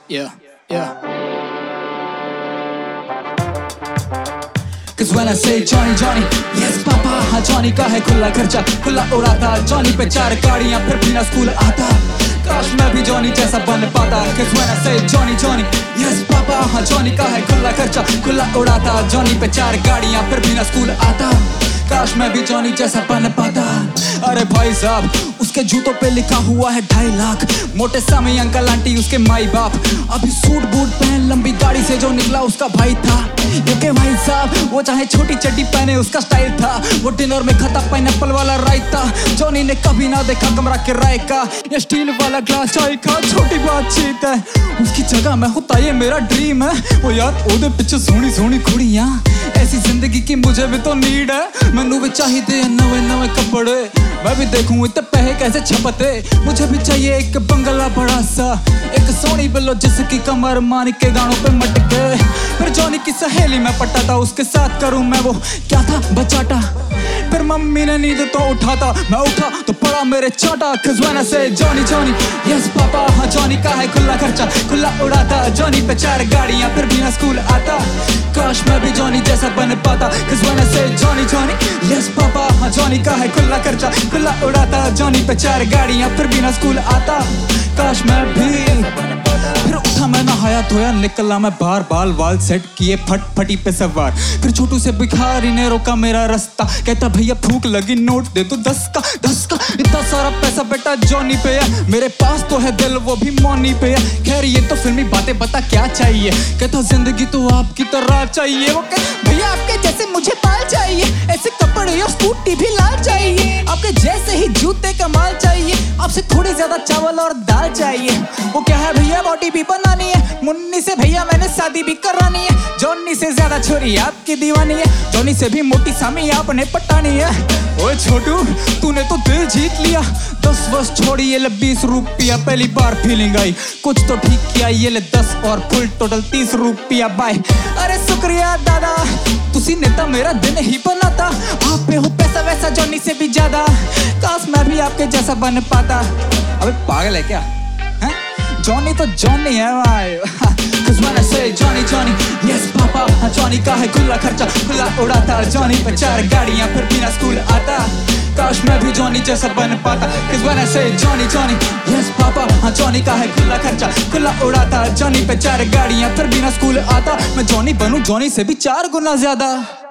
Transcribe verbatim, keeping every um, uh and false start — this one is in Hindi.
Yeah, yeah. Cause when I say Johnny Johnny, yes पापा, हाँ Johnny का है खुला खर्चा, खुला उड़ाता Johnny पे चार गाड़ियाँ फिर भी ना स्कूल आता। काश मैं भी Johnny जैसा बन पाता। Cause when I say Johnny Johnny, yes पापा, हाँ Johnny का है खुला खर्चा, खुला उड़ाता Johnny पे चार गाड़ियाँ फिर भी ना स्कूल आता। काश मैं भी Johnny जैसा बन पाता। अरे भाई साहब, उसके जूतों पे लिखा हुआ है ढाई लाख, मोटे सामी अंकल आंटी उसके माई बाप। अभी सूट बूट पहन लंबी गाड़ी से जो निकला उसका भाई था। क्योंकि भाई साहब वो चाहे छोटी चड्डी पहने उसका स्टाइल था। वो डिनर में खाता पाइनएप्पल वाला रायता, जॉनी ने कभी ना देखा कमरा किराए का। ये स्टील वाला ग्लास चाय का छोटी बातचीत है, उसकी जगह मैं होता ये मेरा ड्रीम है। वो यार ओदे पिछे सोनी सोनी कुड़ियां, ऐसी जिंदगी की मुझे भी तो नीड है। मैनू भी चाहिए नवे नवे कपड़े, मैं भी देखूं इतने पैसे कैसे छपते। मुझे भी चाहिए एक बंगला बड़ा सा, एक सोनी बिल्लो जिसकी कमर मानिक के गानों पे मटके। फिर जॉनी की सहेली मैं पटाता, उसके साथ करूं मैं वो क्या था बचाटा। फिर मम्मी ने नींद तो उठाता, मैं उठा तो पड़ा मेरे चाटा। Cause when I say Johnny Johnny, yes पापा, हाँ Johnny का है खुला खर्चा, खुला उड़ाता Johnny पे चार गाड़ियाँ फिर भी ना स्कूल आता। काश मैं भी Johnny जैसा बन पाता। Cause when I say Johnny Johnny, yes पापा, हाँ Johnny का है खुला खर्चा, खुला उड़ाता Johnny पे चार गाड़ियाँ फिर भी ना स्कूल आता। काश मैं भी। फिर उठा मैं नहाया धोया निकला मैं बाहर, बाल वाल सेट किए फट फटी पे सवार। फिर छोटू से भिखारी ने रोका मेरा रास्ता, कहता भैया भूख लगी नोट दे तो दस का दस का। इतना सारा पैसा बेटा जॉनी पे है, मेरे पास तो है दिल वो भी मौनी पे है। खैर ये तो फिल्मी बातें बता क्या चाहिए, कहता जिंदगी तो आपकी तरह चाहिए। वो कहता भैया आपके जैसे मुझे बाल चाहिए, ऐसे कपड़े और स्कूटी भी लाल चाहिए। आपके जैसे ही जूते का माल चाहिए, आपसे थोड़ी ज्यादा चावल और दाल चाहिए। वो क्या है भैया बॉडी भी बनानी है, मुन्नी से भैया मैंने शादी भी करानी है। जॉनी से ज्यादा छोरी आपकी दीवानी है, जॉनी से भी मोटी सामी आपने पटानी है। ओए छोटू तूने तो दिल जीत लिया, दस वर्ष छोड़ी ये ले बीस रुपया, पहली बार फीलिंग आई कुछ तो ठीक किया। ये ले दस और फुल टोटल तीस रुपया बाय। अरे शुक्रिया दादा, तुसी नेता मेरा दिन ही बनाता। आप पे हो पैसा वैसा जॉनी से भी ज्यादा, काश मैं भी आपके जैसा बन पाता। अबे पागल है क्या है? जॉनी तो जॉनी है भाई। Cause when I say Johnny Johnny, yes पापा, हाँ Johnny का है खुला खर्चा, खुला उड़ाता Johnny पे चार गाड़ियाँ फिर भी ना स्कूल आता। काश मैं भी Johnny जैसा बन पाता। Cause when I say Johnny Johnny, yes पापा, हाँ Johnny का है खुला खर्चा, खुला उड़ाता Johnny पे चार गाड़ियाँ फिर भी ना स्कूल आता। मैं Johnny बनूं Johnny से भी चार गुना ज्यादा।